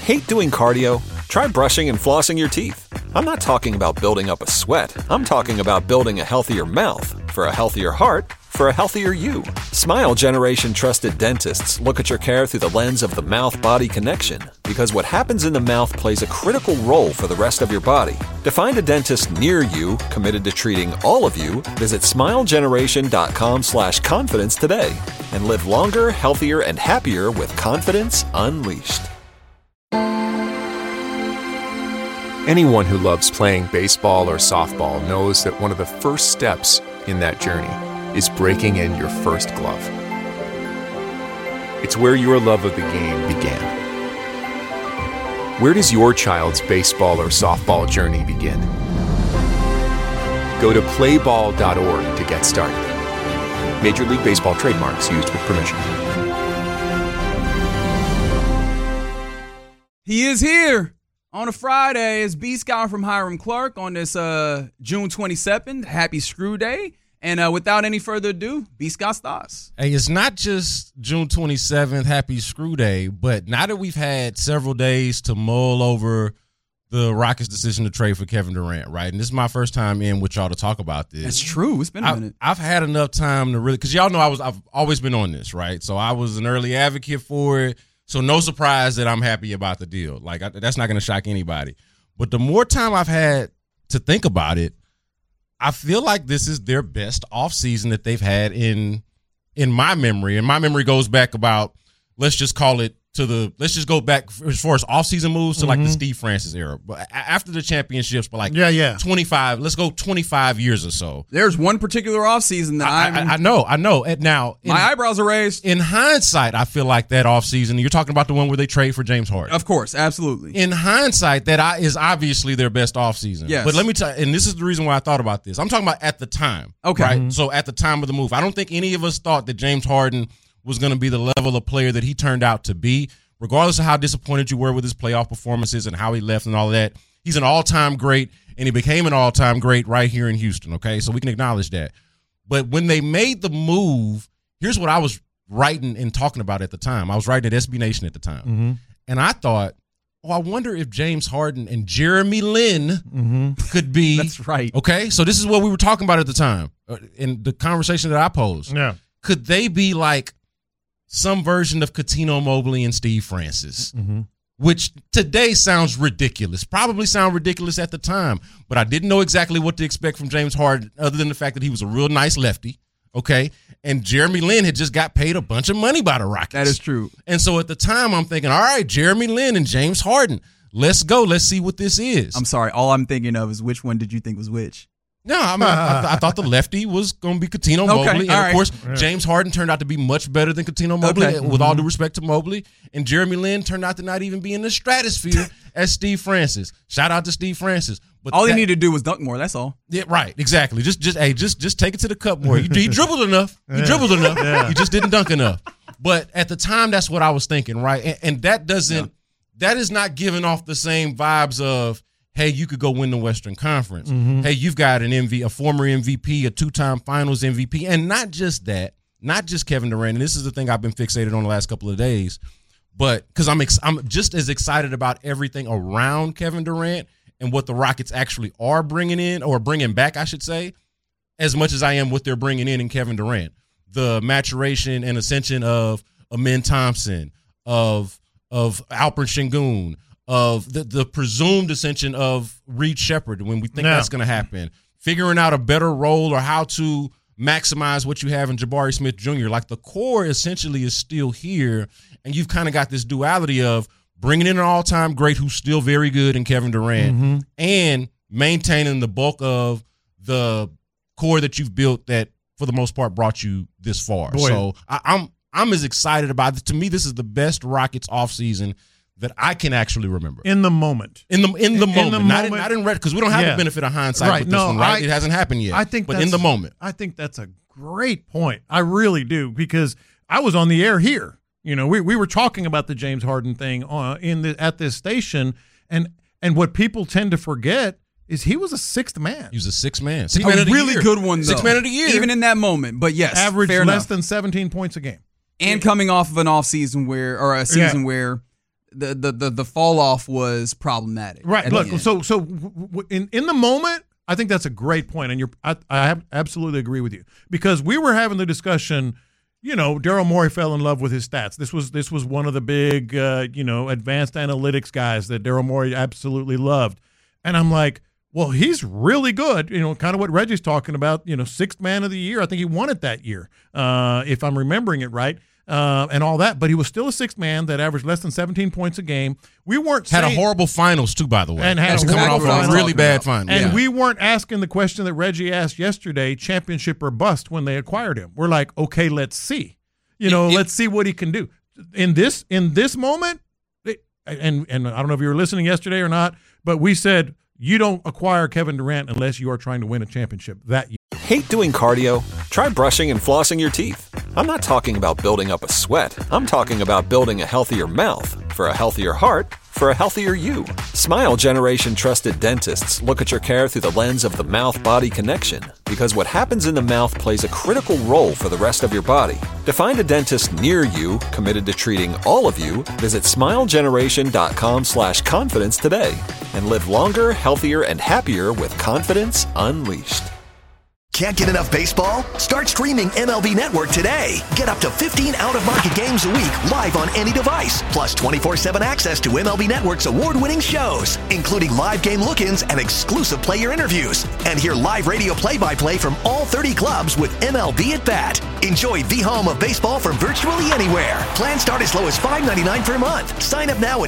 Hate doing cardio? Try brushing and flossing your teeth. I'm not talking about building up a sweat. I'm talking about building a healthier mouth for a healthier heart for a healthier you. Smile Generation trusted dentists look at your care through the lens of the mouth-body connection, because what happens in the mouth plays a critical role for the rest of your body. To find a dentist near you committed to treating all of you, visit smilegeneration.com/confidence today and live longer, healthier, and happier with confidence unleashed. Anyone who loves playing baseball or softball knows that one of the first steps in that journey is breaking in your first glove. It's where your love of the game began. Where does your child's baseball or softball journey begin? Go to playball.org to get started. Major League Baseball trademarks used with permission. He is here on a Friday. It's B. Scott from Hiram Clark on this June 22nd. Happy Screw Day. And without any further ado, B. Scott's thoughts. Hey, it's not just June 27th, Happy Screw Day, but now that we've had several days to mull over the Rockets' decision to trade for Kevin Durant, right? And this is my first time in with y'all to talk about this. That's true. It's been a minute. I've had enough time to really, because y'all know I've always been on this, right? So I was an early advocate for it. So no surprise that I'm happy about the deal. Like, that's not going to shock anybody. But the more time I've had to think about it, I feel like this is their best offseason that they've had in my memory. And my memory goes back about, let's just go back as far as offseason moves to like the Steve Francis era. But after the championships, but like 25, let's go 25 years or so. There's one particular offseason that I know. And now my eyebrows are raised. In hindsight, I feel like that offseason, you're talking about the one where they trade for James Harden. Of course, absolutely. In hindsight, that is obviously their best offseason. Yes. But let me tell you, and this is the reason why I thought about this. I'm talking about at the time. Okay. Right? So at the time of the move, I don't think any of us thought that James Harden was going to be the level of player that he turned out to be. Regardless of how disappointed you were with his playoff performances and how he left and all of that, he's an all-time great, and he became an all-time great right here in Houston, okay? So we can acknowledge that. But when they made the move, here's what I was writing and talking about at the time. I was writing at SB Nation at the time. And I thought, I wonder if James Harden and Jeremy Lin could be. That's right. Okay? So this is what we were talking about at the time in the conversation that I posed. Yeah. Could they be like some version of Cuttino Mobley and Steve Francis, which today sounds ridiculous, probably sound ridiculous at the time, but I didn't know exactly what to expect from James Harden other than the fact that he was a real nice lefty, okay? And Jeremy Lin had just got paid a bunch of money by the Rockets. That is true. And so at the time, I'm thinking, all right, Jeremy Lin and James Harden, let's go. Let's see what this is. I'm sorry. All I'm thinking of is which one did you think was which? No, I mean, I thought the lefty was going to be Cuttino Mobley. And, of course, James Harden turned out to be much better than Cuttino Mobley, with all due respect to Mobley. And Jeremy Lin turned out to not even be in the stratosphere as Steve Francis. Shout out to Steve Francis. But all he needed to do was dunk more. That's all. Yeah, right. Exactly. Just take it to the cup more. He dribbled enough. He dribbled enough. Yeah. He just didn't dunk enough. But at the time, that's what I was thinking, right? And that doesn't that is not giving off the same vibes of, hey, you could go win the Western Conference. Hey, you've got a former MVP, a two-time Finals MVP, and not just that, not just Kevin Durant. And this is the thing I've been fixated on the last couple of days, but because I'm just as excited about everything around Kevin Durant and what the Rockets actually are bringing in, or bringing back, I should say, as much as I am what they're bringing in Kevin Durant. The maturation and ascension of Amen Thompson, of Alperen Sengun, of the presumed ascension of Reed Shepherd when we think that's going to happen, figuring out a better role or how to maximize what you have in Jabari Smith Jr. Like, the core essentially is still here, and you've kind of got this duality of bringing in an all-time great who's still very good in Kevin Durant and maintaining the bulk of the core that you've built that, for the most part, brought you this far. Boy. So I'm as excited about it. To me, this is the best Rockets offseason that I can actually remember. In the moment. In the moment. Not in red, because we don't have the benefit of hindsight with this one, right? It hasn't happened yet. But in the moment. I think that's a great point. I really do, because I was on the air here. You know, we were talking about the James Harden thing at this station, and what people tend to forget is he was a sixth man. He was a sixth man. A really good one, though. Sixth man of the year. Even in that moment. But yes, averaged fair less enough. than 17 points a game. And coming off of an off season where the fall off was problematic. Right. Look, in the moment, I think that's a great point, and I absolutely agree with you, because we were having the discussion. Daryl Morey fell in love with his stats. This was one of the big advanced analytics guys that Daryl Morey absolutely loved, and I'm like, well, he's really good. Kind of what Reggie's talking about. Sixth man of the year. I think he won it that year, if I'm remembering it right. And all that, but he was still a sixth man that averaged less than 17 points a game. We weren't had a horrible finals too, by the way, and had coming off a really bad final. And we weren't asking the question that Reggie asked yesterday: championship or bust when they acquired him. We're like, okay, let's see. Let's see what he can do in this moment. And I don't know if you were listening yesterday or not, but we said you don't acquire Kevin Durant unless you are trying to win a championship that year. Hate doing cardio? Try brushing and flossing your teeth. I'm not talking about building up a sweat. I'm talking about building a healthier mouth. For a healthier heart, for a healthier you. Smile Generation trusted dentists look at your care through the lens of the mouth-body connection, because what happens in the mouth plays a critical role for the rest of your body. To find a dentist near you committed to treating all of you, visit smilegeneration.com/confidence today and live longer, healthier, and happier with confidence unleashed. Can't get enough baseball? Start streaming MLB Network today. Get up to 15 out-of-market games a week live on any device, plus 24/7 access to MLB Network's award-winning shows, including live game look-ins and exclusive player interviews. And hear live radio play-by-play from all 30 clubs with MLB at Bat. Enjoy the home of baseball from virtually anywhere. Plans start as low as $5.99 per month. Sign up now at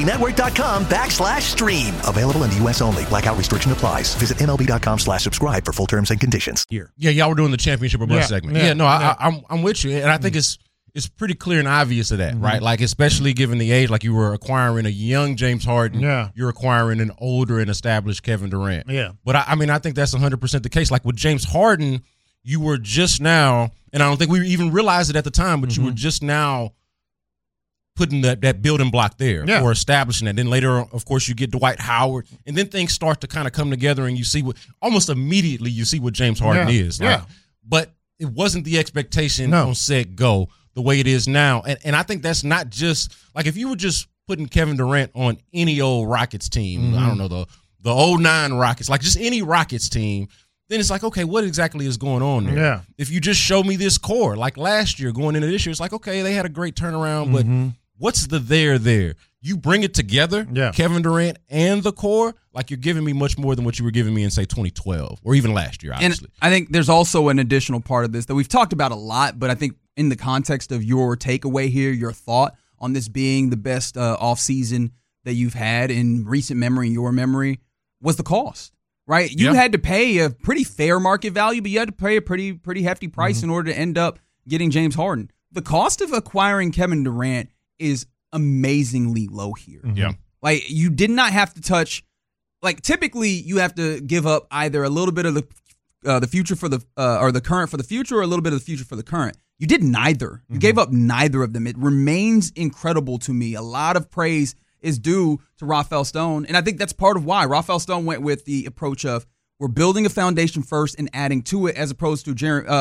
MLBnetwork.com/stream. Available in the U.S. only. Blackout restriction applies. Visit MLB.com/subscribe for full terms and conditions. Year. Yeah, y'all were doing the championship or bust segment. I'm with you, and I think it's pretty clear and obvious of that, right? Like, especially given the age, like you were acquiring a young James Harden, you're acquiring an older and established Kevin Durant. Yeah, but I think that's 100% the case. Like with James Harden, you were just now, and I don't think we even realized it at the time, but you were just now putting that building block there or establishing it. Then later, of course, you get Dwight Howard, and then things start to kind of come together, and you see almost immediately you see what James Harden is. But it wasn't the expectation on set go the way it is now. And I think that's not just like if you were just putting Kevin Durant on any old Rockets team, I don't know, the 09 Rockets, like just any Rockets team, then it's like, okay, what exactly is going on there? Yeah. If you just show me this core, like last year going into this year, it's like, okay, they had a great turnaround, but what's the there? You bring it together, Kevin Durant and the core, like you're giving me much more than what you were giving me in, say, 2012 or even last year, obviously. And I think there's also an additional part of this that we've talked about a lot, but I think in the context of your takeaway here, your thought on this being the best offseason that you've had in recent memory, in your memory, was the cost, right? You had to pay a pretty fair market value, but you had to pay a pretty hefty price in order to end up getting James Harden. The cost of acquiring Kevin Durant is amazingly low here. Yeah. Like, you did not have to touch, like, typically you have to give up either a little bit of the future for the or the current for the future, or a little bit of the future for the current. You did neither. You gave up neither of them. It remains incredible to me. A lot of praise is due to Rafael Stone, and I think that's part of why Rafael Stone went with the approach of we're building a foundation first and adding to it, as opposed to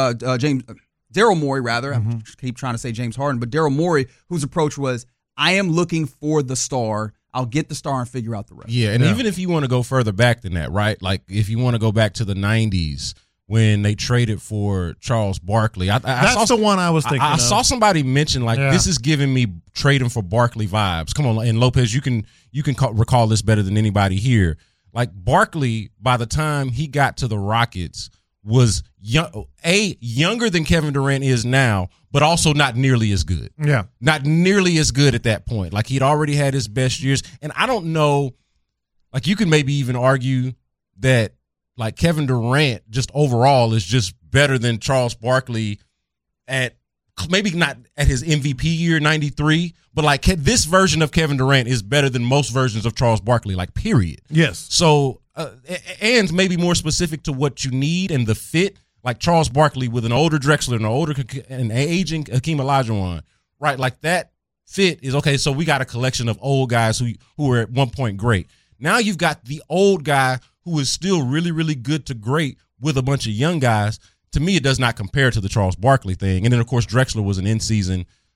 Daryl Morey, rather. I keep trying to say James Harden, but Daryl Morey, whose approach was, I am looking for the star. I'll get the star and figure out the rest. Yeah, and even if you want to go further back than that, right? Like if you want to go back to the 90s when they traded for Charles Barkley. That's the one I was thinking I saw somebody mention, like, this is giving me trading for Barkley vibes. Come on, and Lopez, you can recall this better than anybody here. Like Barkley, by the time he got to the Rockets, was younger than Kevin Durant is now, but also not nearly as good. Yeah. Not nearly as good at that point. Like he'd already had his best years. And I don't know, like you could maybe even argue that like Kevin Durant just overall is just better than Charles Barkley at maybe not at his MVP year, 93, but like this version of Kevin Durant is better than most versions of Charles Barkley, like period. Yes. So, and maybe more specific to what you need and the fit, like Charles Barkley with an older Drexler and an aging Hakeem Olajuwon, right? Like that fit is okay. So we got a collection of old guys who were at one point great. Now you've got the old guy who is still really, really good to great with a bunch of young guys. To me, it does not compare to the Charles Barkley thing. And then, of course, Drexler was an in-season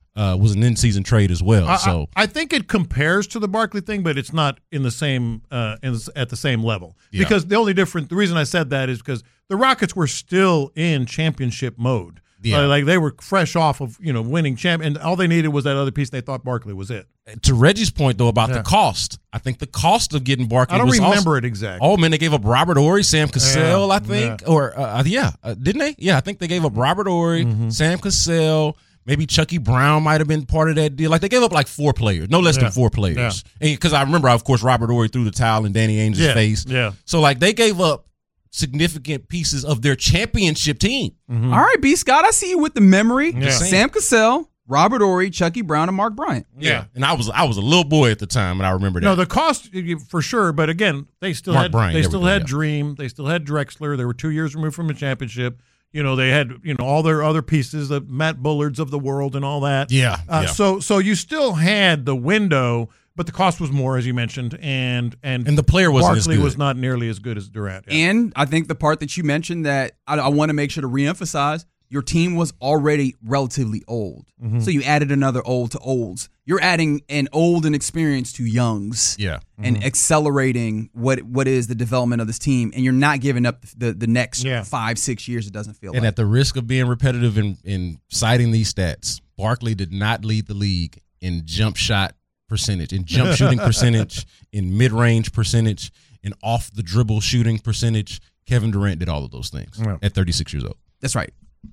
was an in-season trade as well. I think it compares to the Barkley thing, but it's not in the same at the same level. Yeah. Because the reason I said that is because the Rockets were still in championship mode. Yeah. Like they were fresh off of winning champ, and all they needed was that other piece. They thought Barkley was it. To Reggie's point though about the cost, I think the cost of getting Barkley. I don't was remember also, it exactly. Oh man, they gave up Robert Horry, Sam Cassell, I think, or didn't they? Yeah, I think they gave up Robert Horry, Sam Cassell. Maybe Chucky Brown might have been part of that deal. Like they gave up like 4 players, no less than 4 players. Because I remember, of course, Robert Horry threw the towel in Danny Ainge's face. Yeah. So like they gave up significant pieces of their championship team. All right, B. Scott, I see you with the memory. Yeah. Sam Cassell, Robert Horry, Chucky Brown, and Mark Bryant. Yeah. And I was a little boy at the time, and I remember that. No, the cost for sure, but again, they still Mark had Bryant, Dream, they still had Drexler. They were 2 years removed from a championship. They had all their other pieces, the Matt Bullards of the world and all that. Yeah. So you still had the window, but the cost was more, as you mentioned, and the player wasn't Barkley as good. was not nearly as good as Durant. Yeah. And I think the part that you mentioned that I want to make sure to reemphasize, your team was already relatively old. So you added another old to olds. You're adding an old and experienced to youngs. Yeah. And accelerating what is the development of this team. And you're not giving up the next 5-6 years, it doesn't feel like. And at the risk of being repetitive in citing these stats, Barkley did not lead the league in jump shot percentage, in jump shooting percentage, in mid-range percentage, in off-the-dribble shooting percentage. Kevin Durant did all of those things at 36 years old. That's right.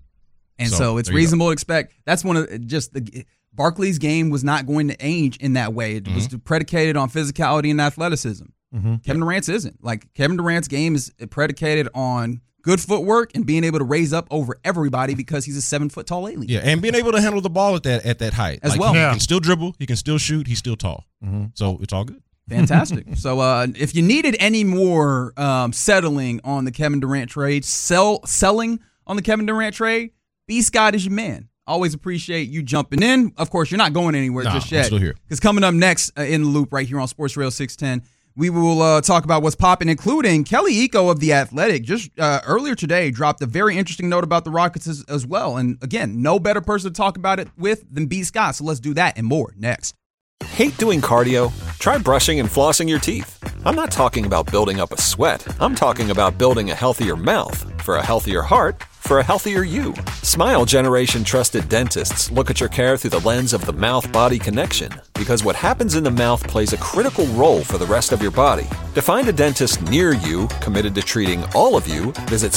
And so it's reasonable to expect. That's one of Barkley's game was not going to age in that way. It was predicated on physicality and athleticism. Kevin Durant's isn't. Like Kevin Durant's game is predicated on good footwork and being able to raise up over everybody because he's a 7-foot tall alien. Yeah, and being able to handle the ball at that height as well. He can still dribble, he can still shoot, he's still tall. So it's all good. Fantastic. So if you needed any more settling on the Kevin Durant trade, selling on the Kevin Durant trade, B. Scott is your man. Always appreciate you jumping in. Of course, you're not going anywhere just yet. I'm still here. Because coming up next in the loop right here on Sports Radio 610, we will talk about what's popping, including Kelly Iko of The Athletic. Just earlier today dropped a very interesting note about the Rockets as well. And again, no better person to talk about it with than B. Scott. So let's do that and more next. Hate doing cardio? Try brushing and flossing your teeth. I'm not talking about building up a sweat. I'm talking about building a healthier mouth for a healthier heart for a healthier you. Smile Generation trusted dentists look at your care through the lens of the mouth-body connection because what happens in the mouth plays a critical role for the rest of your body. To find a dentist near you committed to treating all of you, visit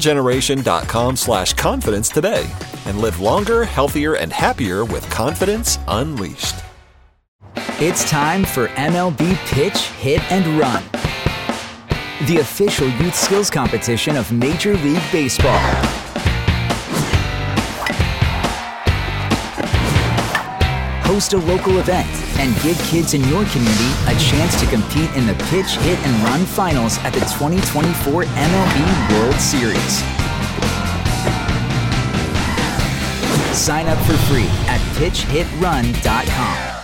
smilegeneration.com/confidence today and live longer, healthier, and happier with confidence unleashed. It's time for MLB Pitch, Hit, and Run, the official youth skills competition of Major League Baseball. Host a local event and give kids in your community a chance to compete in the Pitch, Hit, and Run finals at the 2024 MLB World Series. Sign up for free at pitchhitrun.com.